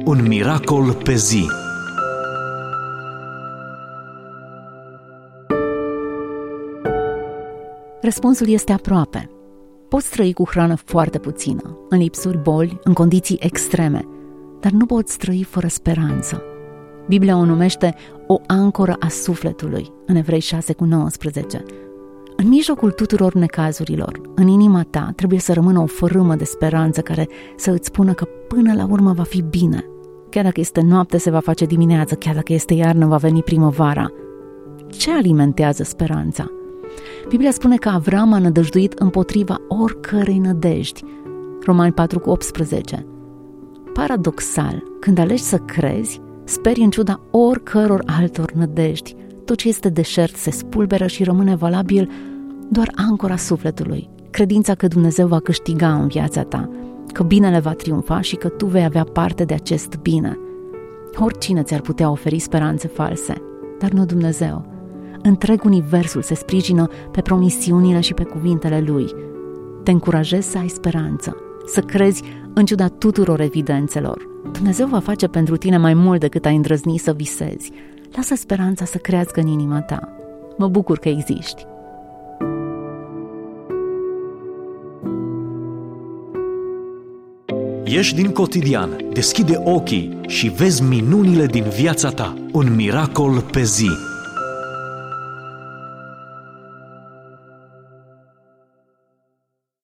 Un miracol pe zi. Răspunsul este aproape. Poți trăi cu hrană foarte puțină, în lipsuri, boli, în condiții extreme, dar nu poți trăi fără speranță. Biblia o numește o ancoră a sufletului, în Evrei 6:19. În mijlocul tuturor necazurilor, în inima ta trebuie să rămână o fărâmă de speranță care să îți spună că până la urmă va fi bine. Chiar dacă este noapte, se va face dimineață, chiar dacă este iarnă, va veni primăvara. Ce alimentează speranța? Biblia spune că Avram a nădăjduit împotriva oricărei nădejdi. Romani 4:18. Paradoxal, când alegi să crezi, speri în ciuda oricăror altor nădejdi. Tot ce este deșert se spulberă și rămâne valabil doar ancora sufletului. Credința că Dumnezeu va câștiga în viața ta, că binele va triumfa și că tu vei avea parte de acest bine. Oricine ți-ar putea oferi speranțe false, dar nu Dumnezeu. Întreg universul se sprijină pe promisiunile și pe cuvintele Lui. Te încurajez să ai speranță, să crezi în ciuda tuturor evidențelor. Dumnezeu va face pentru tine mai mult decât ai îndrăzni să visezi. Lasă speranța să crească în inima ta. Mă bucur că existi. Ieși din cotidian, deschide ochii și vezi minunile din viața ta. Un miracol pe zi.